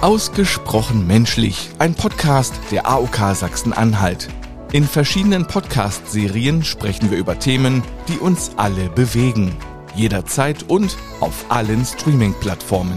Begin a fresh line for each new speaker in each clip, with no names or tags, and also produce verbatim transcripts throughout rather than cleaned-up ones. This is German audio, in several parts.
Ausgesprochen menschlich, ein Podcast der A O K Sachsen-Anhalt. In verschiedenen Podcast-Serien sprechen wir über Themen, die uns alle bewegen. Jederzeit und auf allen Streaming-Plattformen.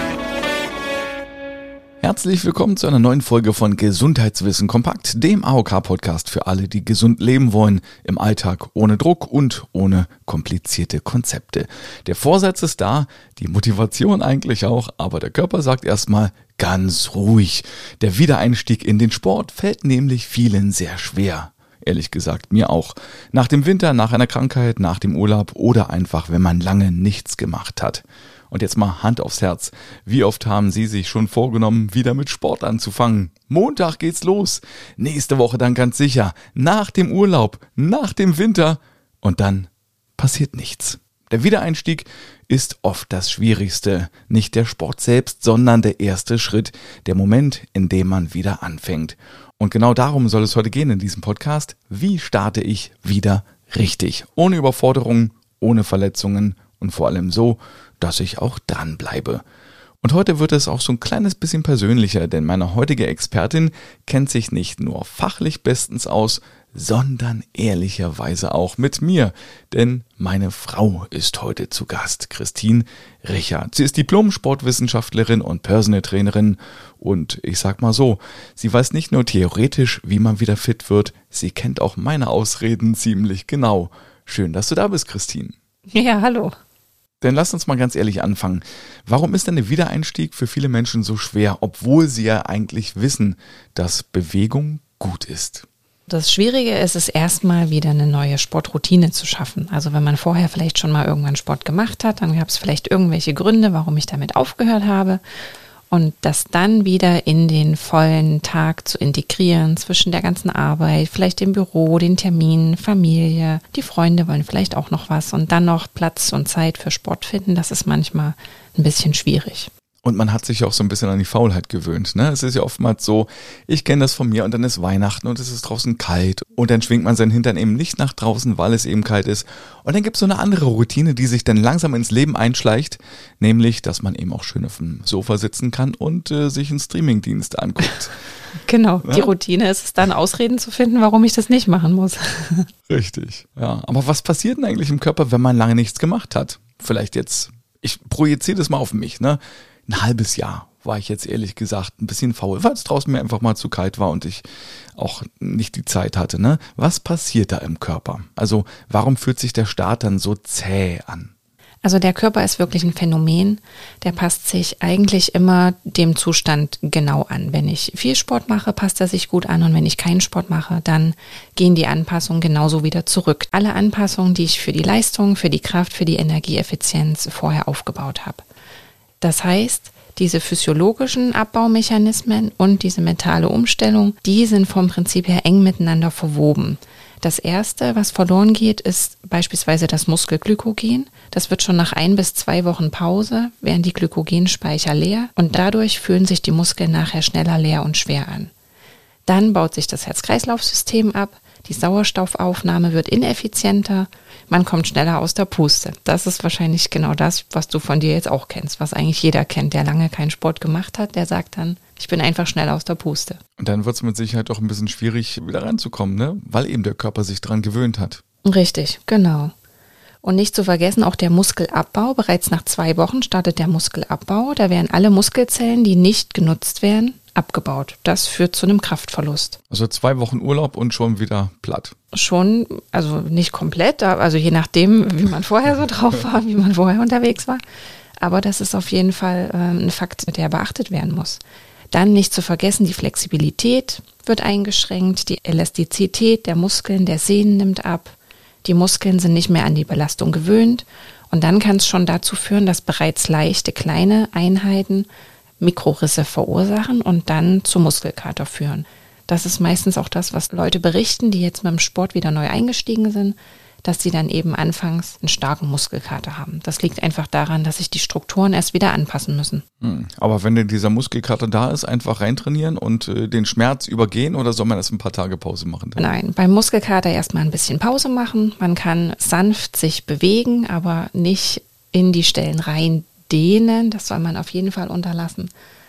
Herzlich willkommen zu einer neuen Folge von Gesundheitswissen kompakt, dem A O K-Podcast für alle, die gesund leben wollen, im Alltag ohne Druck und ohne komplizierte Konzepte. Der Vorsatz ist da, die Motivation eigentlich auch, aber der Körper sagt erstmal ganz ruhig. Der Wiedereinstieg in den Sport fällt nämlich vielen sehr schwer. Ehrlich gesagt, mir auch. Nach dem Winter, nach einer Krankheit, nach dem Urlaub oder einfach, wenn man lange nichts gemacht hat. Und jetzt mal Hand aufs Herz. Wie oft haben Sie sich schon vorgenommen, wieder mit Sport anzufangen? Montag geht's los. Nächste Woche dann ganz sicher. Nach dem Urlaub, nach dem Winter. Und dann passiert nichts. Der Wiedereinstieg ist oft das Schwierigste. Nicht der Sport selbst, sondern der erste Schritt. Der Moment, in dem man wieder anfängt. Und genau darum soll es heute gehen in diesem Podcast. Wie starte ich wieder richtig? Ohne Überforderung, ohne Verletzungen und vor allem so, dass ich auch dranbleibe. Und heute wird es auch so ein kleines bisschen persönlicher, denn meine heutige Expertin kennt sich nicht nur fachlich bestens aus, sondern ehrlicherweise auch mit mir. Denn meine Frau ist heute zu Gast, Christine Richard. Sie ist Diplom-Sportwissenschaftlerin und Personal Trainerin und ich sag mal so, sie weiß nicht nur theoretisch, wie man wieder fit wird, sie kennt auch meine Ausreden ziemlich genau. Schön, dass du da bist, Christine.
Ja, hallo.
Denn lass uns mal ganz ehrlich anfangen. Warum ist denn der Wiedereinstieg für viele Menschen so schwer, obwohl sie ja eigentlich wissen, dass Bewegung gut ist?
Das Schwierige ist es erstmal wieder eine neue Sportroutine zu schaffen. Also wenn man vorher vielleicht schon mal irgendwann Sport gemacht hat, dann gab es vielleicht irgendwelche Gründe, warum ich damit aufgehört habe. Und das dann wieder in den vollen Tag zu integrieren zwischen der ganzen Arbeit, vielleicht dem Büro, den Terminen, Familie, die Freunde wollen vielleicht auch noch was und dann noch Platz und Zeit für Sport finden, das ist manchmal ein bisschen schwierig.
Und man hat sich auch so ein bisschen an die Faulheit gewöhnt, ne? Es ist ja oftmals so, ich kenne das von mir und dann ist Weihnachten und es ist draußen kalt und dann schwingt man seinen Hintern eben nicht nach draußen, weil es eben kalt ist. Und dann gibt es so eine andere Routine, die sich dann langsam ins Leben einschleicht, nämlich, dass man eben auch schön auf dem Sofa sitzen kann und äh, sich einen Streamingdienst anguckt.
Genau,
ja?
Die Routine ist es dann, Ausreden zu finden, warum ich das nicht machen muss.
Richtig, ja. Aber was passiert denn eigentlich im Körper, wenn man lange nichts gemacht hat? Vielleicht jetzt, ich projiziere das mal auf mich, ne? Ein halbes Jahr war ich jetzt ehrlich gesagt ein bisschen faul, weil es draußen mir einfach mal zu kalt war und ich auch nicht die Zeit hatte. Ne? Was passiert da im Körper? Also warum fühlt sich der Start dann so zäh an?
Also der Körper ist wirklich ein Phänomen, der passt sich eigentlich immer dem Zustand genau an. Wenn ich viel Sport mache, passt er sich gut an und wenn ich keinen Sport mache, dann gehen die Anpassungen genauso wieder zurück. Alle Anpassungen, die ich für die Leistung, für die Kraft, für die Energieeffizienz vorher aufgebaut habe. Das heißt, diese physiologischen Abbaumechanismen und diese mentale Umstellung, die sind vom Prinzip her eng miteinander verwoben. Das erste, was verloren geht, ist beispielsweise das Muskelglykogen. Das wird schon nach ein bis zwei Wochen Pause, werden die Glykogenspeicher leer und dadurch fühlen sich die Muskeln nachher schneller leer und schwer an. Dann baut sich das Herz-Kreislauf-System ab, die Sauerstoffaufnahme wird ineffizienter, man kommt schneller aus der Puste. Das ist wahrscheinlich genau das, was du von dir jetzt auch kennst, was eigentlich jeder kennt, der lange keinen Sport gemacht hat, der sagt dann, ich bin einfach schneller aus der Puste.
Und dann wird es mit Sicherheit auch ein bisschen schwierig, wieder reinzukommen, ne? Weil eben der Körper sich dran gewöhnt hat.
Richtig, genau. Und nicht zu vergessen, auch der Muskelabbau. Bereits nach zwei Wochen startet der Muskelabbau. Da werden alle Muskelzellen, die nicht genutzt werden, abgebaut. Das führt zu einem Kraftverlust.
Also zwei Wochen Urlaub und schon wieder platt.
Schon, also nicht komplett, also je nachdem, wie man vorher so drauf war, wie man vorher unterwegs war. Aber das ist auf jeden Fall äh, ein Fakt, der beachtet werden muss. Dann nicht zu vergessen, die Flexibilität wird eingeschränkt, die Elastizität der Muskeln, der Sehnen nimmt ab. Die Muskeln sind nicht mehr an die Belastung gewöhnt und dann kann es schon dazu führen, dass bereits leichte kleine Einheiten Mikrorisse verursachen und dann zu Muskelkater führen. Das ist meistens auch das, was Leute berichten, die jetzt mit dem Sport wieder neu eingestiegen sind, dass sie dann eben anfangs einen starken Muskelkater haben. Das liegt einfach daran, dass sich die Strukturen erst wieder anpassen müssen.
Aber wenn denn dieser Muskelkater da ist, einfach reintrainieren und äh, den Schmerz übergehen oder soll man erst ein paar Tage Pause machen? Dann?
Nein, beim Muskelkater erstmal ein bisschen Pause machen. Man kann sanft sich bewegen, aber nicht in die Stellen rein dehnen. Das soll man auf jeden Fall unterlassen.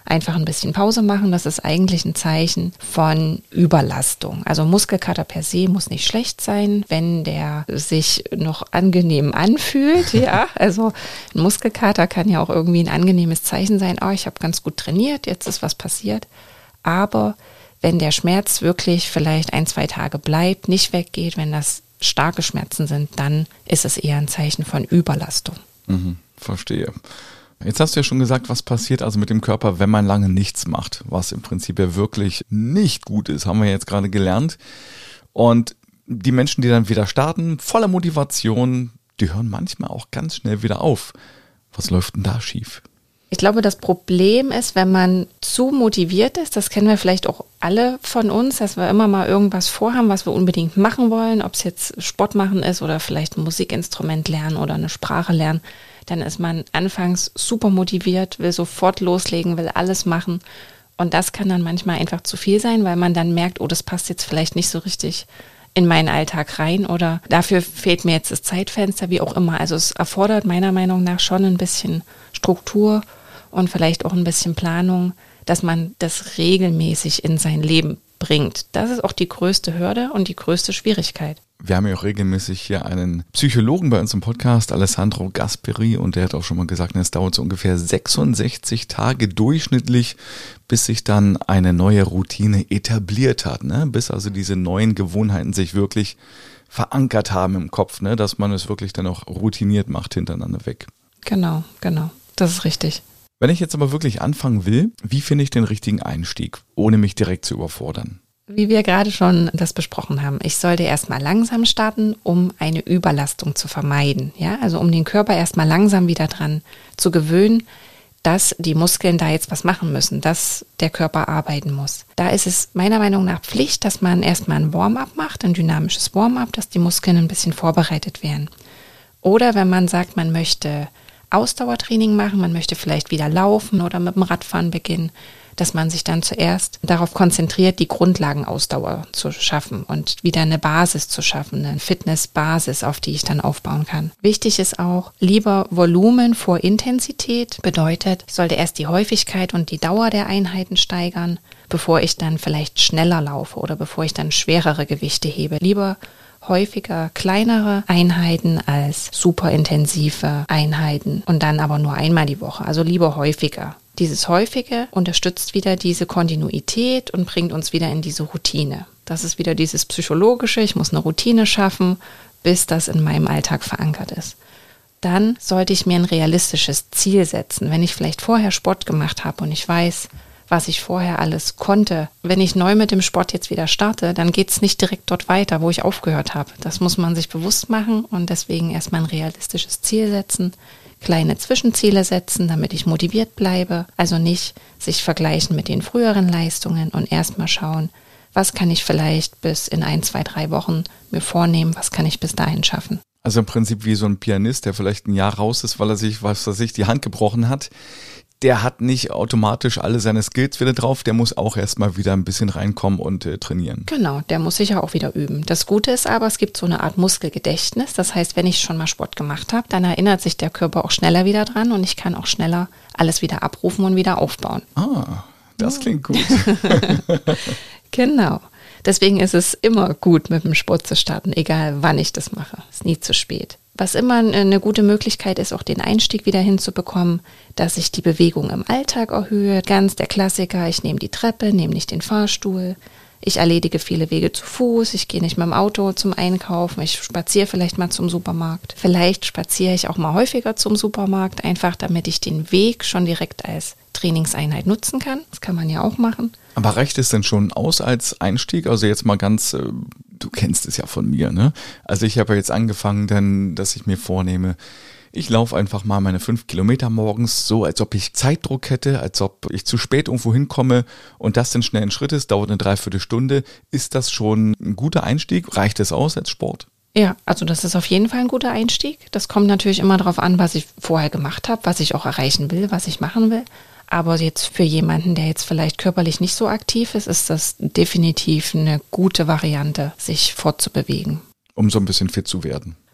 einfach ein bisschen Pause machen. Das ist eigentlich ein Zeichen von Überlastung. Also Muskelkater per se muss nicht schlecht sein, wenn der sich noch angenehm anfühlt. Ja, also ein Muskelkater kann ja auch irgendwie ein angenehmes Zeichen sein. Oh, ich habe ganz gut trainiert, jetzt ist was passiert. Aber wenn der Schmerz wirklich vielleicht ein, zwei Tage bleibt, nicht weggeht, wenn das starke Schmerzen sind, dann ist es eher ein Zeichen von Überlastung.
Mhm, verstehe. Jetzt hast du ja schon gesagt, was passiert also mit dem Körper, wenn man lange nichts macht, was im Prinzip ja wirklich nicht gut ist, haben wir jetzt gerade gelernt. Und die Menschen, die dann wieder starten, voller Motivation, die hören manchmal auch ganz schnell wieder auf. Was läuft denn da schief?
Ich glaube, das Problem ist, wenn man zu motiviert ist, das kennen wir vielleicht auch alle von uns, dass wir immer mal irgendwas vorhaben, was wir unbedingt machen wollen, ob es jetzt Sport machen ist oder vielleicht ein Musikinstrument lernen oder eine Sprache lernen, dann ist man anfangs super motiviert, will sofort loslegen, will alles machen und das kann dann manchmal einfach zu viel sein, weil man dann merkt, oh, das passt jetzt vielleicht nicht so richtig in meinen Alltag rein oder dafür fehlt mir jetzt das Zeitfenster, wie auch immer. Also es erfordert meiner Meinung nach schon ein bisschen Struktur und vielleicht auch ein bisschen Planung, dass man das regelmäßig in sein Leben bringt. Das ist auch die größte Hürde und die größte Schwierigkeit.
Wir haben ja auch regelmäßig hier einen Psychologen bei uns im Podcast, Alessandro Gasperi, und der hat auch schon mal gesagt, es dauert so ungefähr sechsundsechzig Tage durchschnittlich, bis sich dann eine neue Routine etabliert hat, ne? Bis also diese neuen Gewohnheiten sich wirklich verankert haben im Kopf, ne? Dass man es wirklich dann auch routiniert macht hintereinander weg.
Genau, genau, das ist richtig.
Wenn ich jetzt aber wirklich anfangen will, wie finde ich den richtigen Einstieg, ohne mich direkt zu überfordern?
Wie wir gerade schon das besprochen haben, ich sollte erstmal langsam starten, um eine Überlastung zu vermeiden. Ja, also um den Körper erstmal langsam wieder dran zu gewöhnen, dass die Muskeln da jetzt was machen müssen, dass der Körper arbeiten muss. Da ist es meiner Meinung nach Pflicht, dass man erstmal ein Warm-up macht, ein dynamisches Warm-up, dass die Muskeln ein bisschen vorbereitet werden. Oder wenn man sagt, man möchte Ausdauertraining machen, man möchte vielleicht wieder laufen oder mit dem Radfahren beginnen, dass man sich dann zuerst darauf konzentriert, die Grundlagenausdauer zu schaffen und wieder eine Basis zu schaffen, eine Fitnessbasis, auf die ich dann aufbauen kann. Wichtig ist auch, lieber Volumen vor Intensität, bedeutet, ich sollte erst die Häufigkeit und die Dauer der Einheiten steigern, bevor ich dann vielleicht schneller laufe oder bevor ich dann schwerere Gewichte hebe. Lieber häufiger kleinere Einheiten als super intensive Einheiten und dann aber nur einmal die Woche, also lieber häufiger. Dieses Häufige unterstützt wieder diese Kontinuität und bringt uns wieder in diese Routine. Das ist wieder dieses Psychologische, ich muss eine Routine schaffen, bis das in meinem Alltag verankert ist. Dann sollte ich mir ein realistisches Ziel setzen. Wenn ich vielleicht vorher Sport gemacht habe und ich weiß, was ich vorher alles konnte. Wenn ich neu mit dem Sport jetzt wieder starte, dann geht es nicht direkt dort weiter, wo ich aufgehört habe. Das muss man sich bewusst machen und deswegen erstmal ein realistisches Ziel setzen, kleine Zwischenziele setzen, damit ich motiviert bleibe. Also nicht sich vergleichen mit den früheren Leistungen und erstmal schauen, was kann ich vielleicht bis in ein, zwei, drei Wochen mir vornehmen, was kann ich bis dahin schaffen.
Also im Prinzip wie so ein Pianist, der vielleicht ein Jahr raus ist, weil er sich, was weiß ich, die Hand gebrochen hat. Der hat nicht automatisch alle seine Skills wieder drauf, der muss auch erstmal wieder ein bisschen reinkommen und äh, trainieren.
Genau, der muss sich ja auch wieder üben. Das Gute ist aber, es gibt so eine Art Muskelgedächtnis. Das heißt, wenn ich schon mal Sport gemacht habe, dann erinnert sich der Körper auch schneller wieder dran und ich kann auch schneller alles wieder abrufen und wieder aufbauen.
Ah, das klingt gut.
Genau. Deswegen ist es immer gut, mit dem Sport zu starten, egal wann ich das mache. Ist nie zu spät. Was immer eine gute Möglichkeit ist, auch den Einstieg wieder hinzubekommen, dass ich die Bewegung im Alltag erhöhe. Ganz der Klassiker, ich nehme die Treppe, nehme nicht den Fahrstuhl. Ich erledige viele Wege zu Fuß, ich gehe nicht mit dem Auto zum Einkaufen, ich spaziere vielleicht mal zum Supermarkt. Vielleicht spaziere ich auch mal häufiger zum Supermarkt, einfach damit ich den Weg schon direkt als Trainingseinheit nutzen kann. Das kann man ja auch machen.
Aber reicht es denn schon aus als Einstieg? Also jetzt mal ganz, äh, du kennst es ja von mir, ne? Also ich habe ja jetzt angefangen, dann, dass ich mir vornehme, ich laufe einfach mal meine fünf Kilometer morgens, so als ob ich Zeitdruck hätte, als ob ich zu spät irgendwo hinkomme und das dann schnell ein Schritt ist, dauert eine Dreiviertelstunde. Ist das schon ein guter Einstieg? Reicht es aus als Sport?
Ja, also das ist auf jeden Fall ein guter Einstieg. Das kommt natürlich immer darauf an, was ich vorher gemacht habe, was ich auch erreichen will, was ich machen will. Aber jetzt für jemanden, der jetzt vielleicht körperlich nicht so aktiv ist, ist das definitiv eine gute Variante, sich fortzubewegen.
Um so ein bisschen fit zu werden.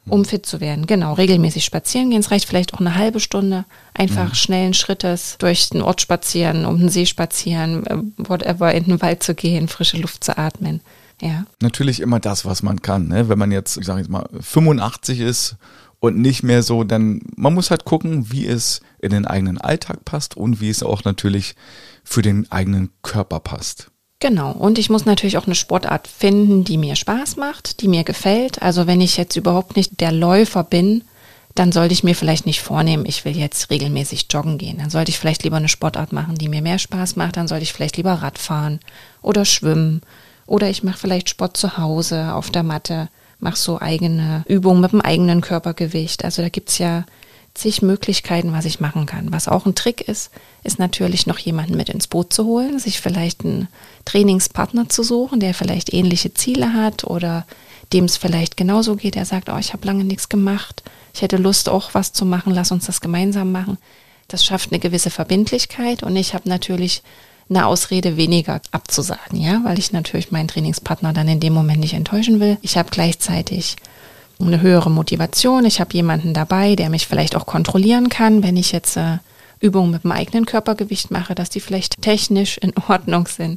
um fit zu werden. Genau, regelmäßig spazieren gehen. Es reicht vielleicht auch eine halbe Stunde. Einfach mhm. schnellen Schrittes durch den Ort spazieren, um den See spazieren, whatever, in den Wald zu gehen, frische Luft zu atmen. Ja.
Natürlich immer das, was man kann. Ne? Wenn man jetzt, ich sage jetzt mal, fünfundachtzig ist und nicht mehr so, dann man muss halt gucken, wie es in den eigenen Alltag passt und wie es auch natürlich für den eigenen Körper passt.
Genau. Und ich muss natürlich auch eine Sportart finden, die mir Spaß macht, die mir gefällt. Also wenn ich jetzt überhaupt nicht der Läufer bin, dann sollte ich mir vielleicht nicht vornehmen, ich will jetzt regelmäßig joggen gehen. Dann sollte ich vielleicht lieber eine Sportart machen, die mir mehr Spaß macht. Dann sollte ich vielleicht lieber Radfahren oder schwimmen. Oder ich mache vielleicht Sport zu Hause auf der Matte, mache so eigene Übungen mit dem eigenen Körpergewicht. Also da gibt's ja zig Möglichkeiten, was ich machen kann. Was auch ein Trick ist, ist natürlich noch jemanden mit ins Boot zu holen, sich vielleicht einen Trainingspartner zu suchen, der vielleicht ähnliche Ziele hat oder dem es vielleicht genauso geht. Er sagt, oh, ich habe lange nichts gemacht, ich hätte Lust auch was zu machen, lass uns das gemeinsam machen. Das schafft eine gewisse Verbindlichkeit und ich habe natürlich eine Ausrede weniger abzusagen, ja, weil ich natürlich meinen Trainingspartner dann in dem Moment nicht enttäuschen will. Ich habe gleichzeitig eine höhere Motivation. Ich habe jemanden dabei, der mich vielleicht auch kontrollieren kann, wenn ich jetzt äh, Übungen mit dem eigenen Körpergewicht mache, dass die vielleicht technisch in Ordnung sind.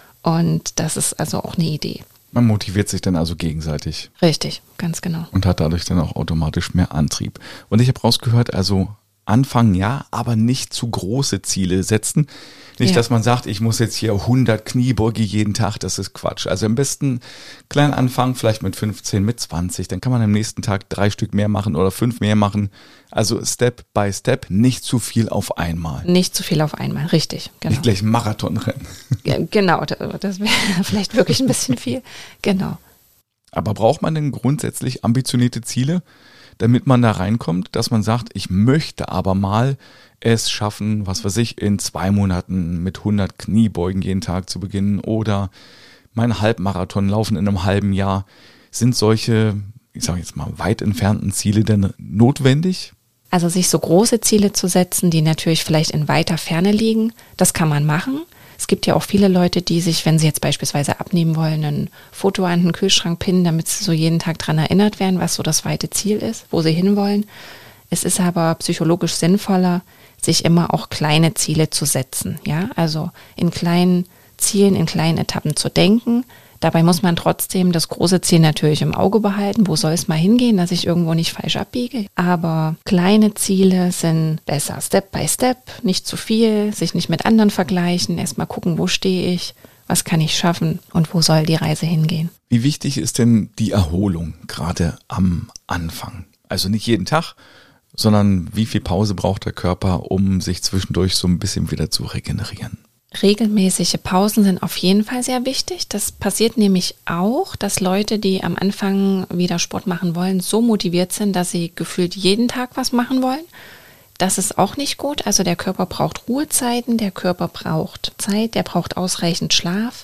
Und das ist also auch eine Idee.
Man motiviert sich dann also gegenseitig.
Richtig, ganz genau.
Und hat dadurch dann auch automatisch mehr Antrieb. Und ich habe rausgehört, also anfangen ja, aber nicht zu große Ziele setzen. Nicht, ja. dass man sagt, ich muss jetzt hier hundert Kniebeuge jeden Tag, das ist Quatsch. Also am besten klein anfangen, vielleicht mit fünfzehn, mit zwanzig, dann kann man am nächsten Tag drei Stück mehr machen oder fünf mehr machen. Also Step by Step, nicht zu viel auf einmal.
Nicht zu viel auf einmal, richtig. Genau.
Nicht gleich Marathon rennen.
Ja, genau, das wäre vielleicht wirklich ein bisschen viel. Genau.
Aber braucht man denn grundsätzlich ambitionierte Ziele, damit man da reinkommt, dass man sagt, ich möchte aber mal es schaffen, was weiß ich, in zwei Monaten mit hundert Kniebeugen jeden Tag zu beginnen oder mein Halbmarathon laufen in einem halben Jahr. Sind solche, ich sage jetzt mal, weit entfernten Ziele denn notwendig?
Also sich so große Ziele zu setzen, die natürlich vielleicht in weiter Ferne liegen, das kann man machen. Es gibt ja auch viele Leute, die sich, wenn sie jetzt beispielsweise abnehmen wollen, ein Foto an den Kühlschrank pinnen, damit sie so jeden Tag dran erinnert werden, was so das weite Ziel ist, wo sie hinwollen. Es ist aber psychologisch sinnvoller, sich immer auch kleine Ziele zu setzen. Ja, also in kleinen Zielen, in kleinen Etappen zu denken. Dabei muss man trotzdem das große Ziel natürlich im Auge behalten. Wo soll es mal hingehen, dass ich irgendwo nicht falsch abbiege? Aber kleine Ziele sind besser. Step by Step, nicht zu viel, sich nicht mit anderen vergleichen. Erstmal gucken, wo stehe ich, was kann ich schaffen und wo soll die Reise hingehen.
Wie wichtig ist denn die Erholung gerade am Anfang? Also nicht jeden Tag, sondern wie viel Pause braucht der Körper, um sich zwischendurch so ein bisschen wieder zu regenerieren?
Regelmäßige Pausen sind auf jeden Fall sehr wichtig. Das passiert nämlich auch, dass Leute, die am Anfang wieder Sport machen wollen, so motiviert sind, dass sie gefühlt jeden Tag was machen wollen. Das ist auch nicht gut. Also der Körper braucht Ruhezeiten, der Körper braucht Zeit, der braucht ausreichend Schlaf.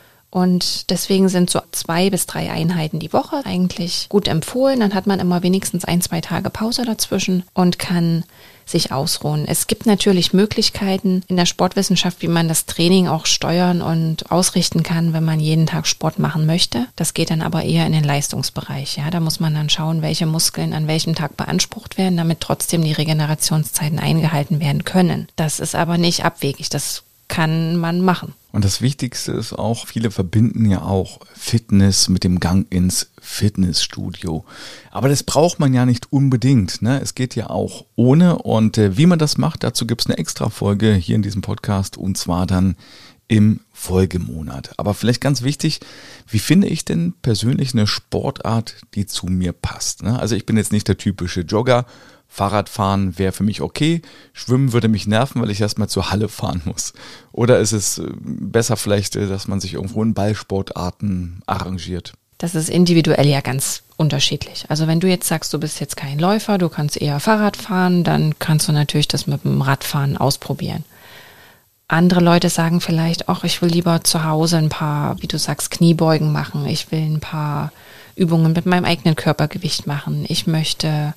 Und deswegen sind so zwei bis drei Einheiten die Woche eigentlich gut empfohlen. Dann hat man immer wenigstens ein, zwei Tage Pause dazwischen und kann sich ausruhen. Es gibt natürlich Möglichkeiten in der Sportwissenschaft, wie man das Training auch steuern und ausrichten kann, wenn man jeden Tag Sport machen möchte. Das geht dann aber eher in den Leistungsbereich. Ja, da muss man dann schauen, welche Muskeln an welchem Tag beansprucht werden, damit trotzdem die Regenerationszeiten eingehalten werden können. Das ist aber nicht abwegig. Das kann man machen.
Und das Wichtigste ist auch, viele verbinden ja auch Fitness mit dem Gang ins Fitnessstudio. Aber das braucht man ja nicht unbedingt, ne? Es geht ja auch ohne. Und äh, wie man das macht, dazu gibt es eine extra Folge hier in diesem Podcast und zwar dann im Folgemonat. Aber vielleicht ganz wichtig, wie finde ich denn persönlich eine Sportart, die zu mir passt? Ne? Also ich bin jetzt nicht der typische Jogger. Fahrradfahren wäre für mich okay, Schwimmen würde mich nerven, weil ich erstmal zur Halle fahren muss. Oder ist es besser vielleicht, dass man sich irgendwo in Ballsportarten arrangiert?
Das ist individuell ja ganz unterschiedlich. Also wenn du jetzt sagst, du bist jetzt kein Läufer, du kannst eher Fahrrad fahren, dann kannst du natürlich das mit dem Radfahren ausprobieren. Andere Leute sagen vielleicht, ach, ich will lieber zu Hause ein paar, wie du sagst, Kniebeugen machen. Ich will ein paar Übungen mit meinem eigenen Körpergewicht machen. Ich möchte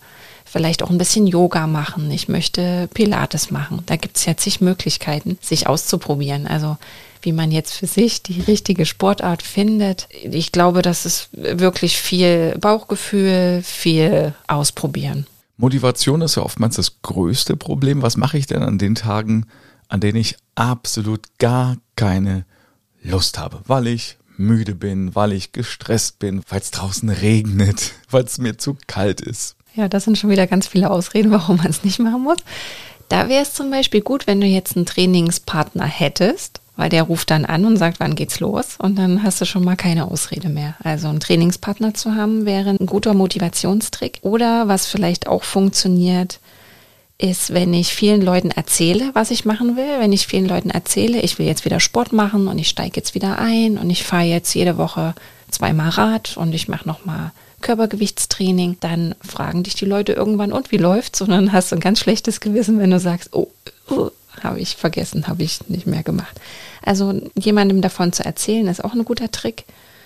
vielleicht auch ein bisschen Yoga machen, ich möchte Pilates machen. Da gibt es ja zig Möglichkeiten, sich auszuprobieren. Also wie man jetzt für sich die richtige Sportart findet. Ich glaube, das ist wirklich viel Bauchgefühl, viel Ausprobieren.
Motivation ist ja oftmals das größte Problem. Was mache ich denn an den Tagen, an denen ich absolut gar keine Lust habe, weil ich müde bin, weil ich gestresst bin, weil es draußen regnet, weil es mir zu kalt ist?
Ja, das sind schon wieder ganz viele Ausreden, warum man es nicht machen muss. Da wäre es zum Beispiel gut, wenn du jetzt einen Trainingspartner hättest, weil der ruft dann an und sagt, wann geht's los? Und dann hast du schon mal keine Ausrede mehr. Also einen Trainingspartner zu haben, wäre ein guter Motivationstrick. Oder was vielleicht auch funktioniert, ist, wenn ich vielen Leuten erzähle, was ich machen will. Wenn ich vielen Leuten erzähle, ich will jetzt wieder Sport machen und ich steige jetzt wieder ein und ich fahre jetzt jede Woche zweimal Rad und ich mache nochmal Körpergewichtstraining, dann fragen dich die Leute irgendwann, und wie läuft's? Und dann hast du ein ganz schlechtes Gewissen, wenn du sagst, oh, oh habe ich vergessen, habe ich nicht mehr gemacht. Also jemandem davon zu erzählen, ist auch ein guter Trick.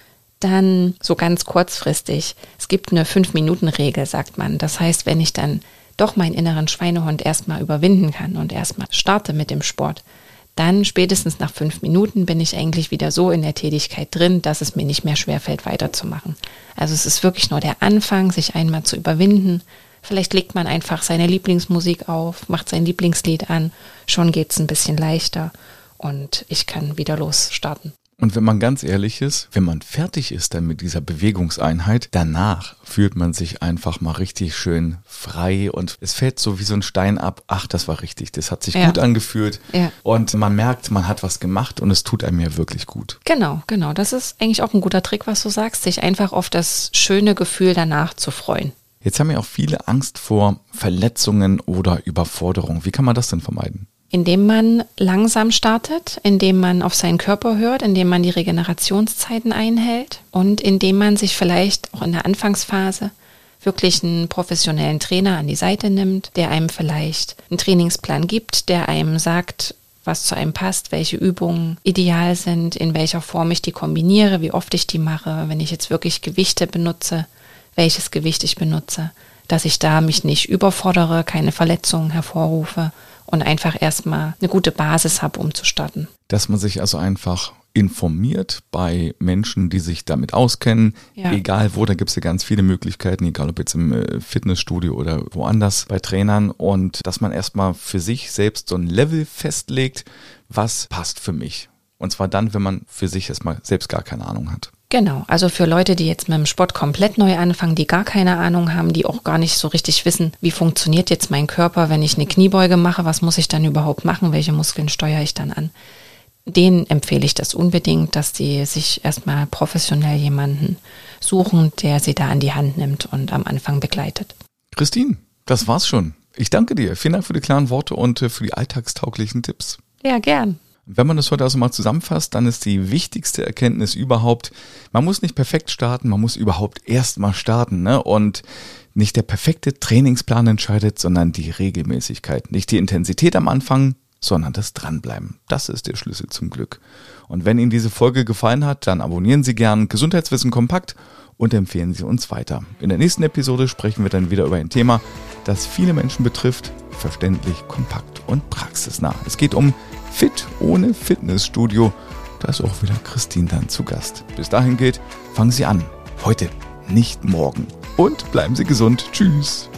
Dann so ganz kurzfristig, es gibt eine fünf-Minuten-Regel, sagt man. Das heißt, wenn ich dann doch meinen inneren Schweinehund erstmal überwinden kann und erstmal starte mit dem Sport, dann spätestens nach fünf Minuten bin ich eigentlich wieder so in der Tätigkeit drin, dass es mir nicht mehr schwerfällt, weiterzumachen. Also es ist wirklich nur der Anfang, sich einmal zu überwinden. Vielleicht legt man einfach seine Lieblingsmusik auf, macht sein Lieblingslied an, schon geht es ein bisschen leichter und ich kann wieder losstarten.
Und wenn man ganz ehrlich ist, wenn man fertig ist dann mit dieser Bewegungseinheit, danach fühlt man sich einfach mal richtig schön frei und es fällt so wie so ein Stein ab. Ach, das war richtig, das hat sich ja. gut angefühlt ja. und man merkt, man hat was gemacht und es tut einem ja wirklich gut.
Genau, genau. Das ist eigentlich auch ein guter Trick, was du sagst, sich einfach auf das schöne Gefühl danach zu freuen.
Jetzt haben ja auch viele Angst vor Verletzungen oder Überforderung. Wie kann man das denn vermeiden?
Indem man langsam startet, indem man auf seinen Körper hört, indem man die Regenerationszeiten einhält und indem man sich vielleicht auch in der Anfangsphase wirklich einen professionellen Trainer an die Seite nimmt, der einem vielleicht einen Trainingsplan gibt, der einem sagt, was zu einem passt, welche Übungen ideal sind, in welcher Form ich die kombiniere, wie oft ich die mache, wenn ich jetzt wirklich Gewichte benutze, welches Gewicht ich benutze, dass ich da mich nicht überfordere, keine Verletzungen hervorrufe und einfach erstmal eine gute Basis habe, um zu starten.
Dass man sich also einfach informiert bei Menschen, die sich damit auskennen, ja. egal wo, da gibt es ja ganz viele Möglichkeiten, egal ob jetzt im Fitnessstudio oder woanders bei Trainern, und dass man erstmal für sich selbst so ein Level festlegt, was passt für mich. Und zwar dann, wenn man für sich erstmal selbst gar keine Ahnung hat.
Genau, also für Leute, die jetzt mit dem Sport komplett neu anfangen, die gar keine Ahnung haben, die auch gar nicht so richtig wissen, wie funktioniert jetzt mein Körper, wenn ich eine Kniebeuge mache, was muss ich dann überhaupt machen, welche Muskeln steuere ich dann an. Denen empfehle ich das unbedingt, dass die sich erstmal professionell jemanden suchen, der sie da an die Hand nimmt und am Anfang begleitet.
Christine, das war's schon. Ich danke dir. Vielen Dank für die klaren Worte und für die alltagstauglichen Tipps.
Ja, gern.
Wenn man das heute also mal zusammenfasst, dann ist die wichtigste Erkenntnis überhaupt, man muss nicht perfekt starten, man muss überhaupt erst mal starten, ne? Und nicht der perfekte Trainingsplan entscheidet, sondern die Regelmäßigkeit. Nicht die Intensität am Anfang, sondern das Dranbleiben. Das ist der Schlüssel zum Glück. Und wenn Ihnen diese Folge gefallen hat, dann abonnieren Sie gern Gesundheitswissen kompakt und empfehlen Sie uns weiter. In der nächsten Episode sprechen wir dann wieder über ein Thema, das viele Menschen betrifft, verständlich, kompakt und praxisnah. Es geht um Fit ohne Fitnessstudio. Da ist auch wieder Christine dann zu Gast. Bis dahin gilt, fangen Sie an. Heute, nicht morgen. Und bleiben Sie gesund. Tschüss.